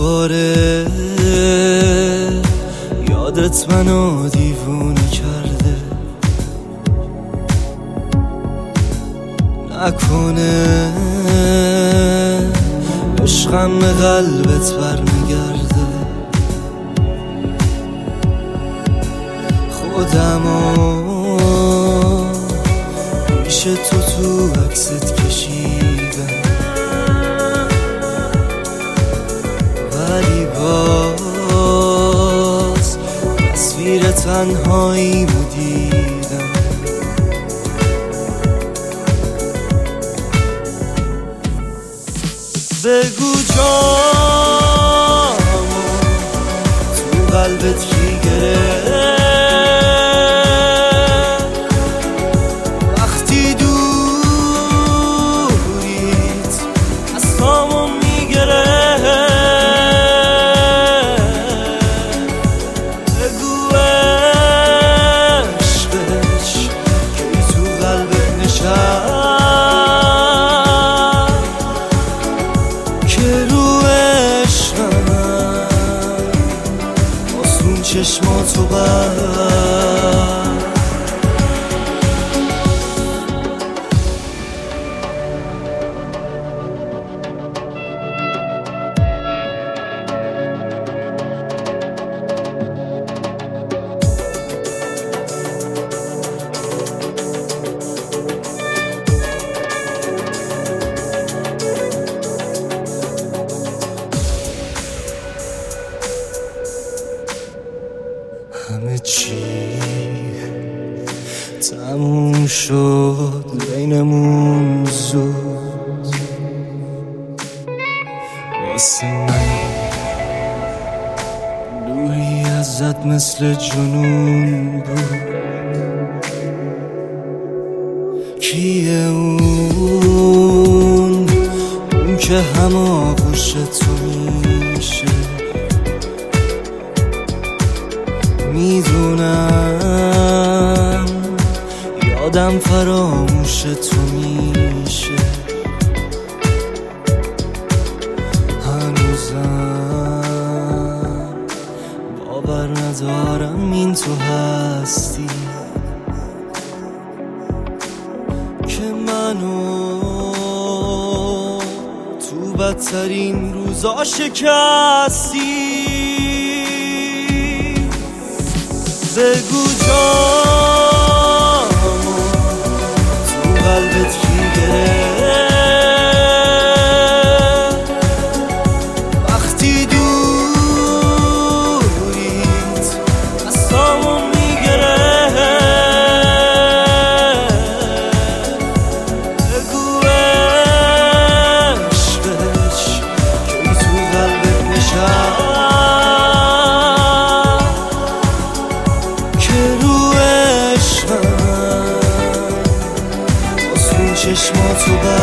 دوباره یادت منو دیوونه کرده، نکنه عشقم به قلبت برمیگرده. خودمو پیش تو عکست کشیدم، ولی باز تصویر تنهاییمو دیدم. بگو جامو تو قلبت کی گرفت، وقتی دوریت اصلامو میگرفت. بگو عشقش کی تو قلبت نشست، چشماتو همه چی تموم شد بینمون زود، واسه من دوری ازت مثل جنون بود. کیه اون که هماغوش تو میشه؟ میدونم یادم فراموش تو میشه، هنوزم باور ندارم این تو هستی که منو تو بدترین روزا شکستی. بگو جامو تو قلبت کی گرفت، وقتی دوریت اصلامو میگرفت. بگو عشقش کی تو قلبت نشست، چشماتو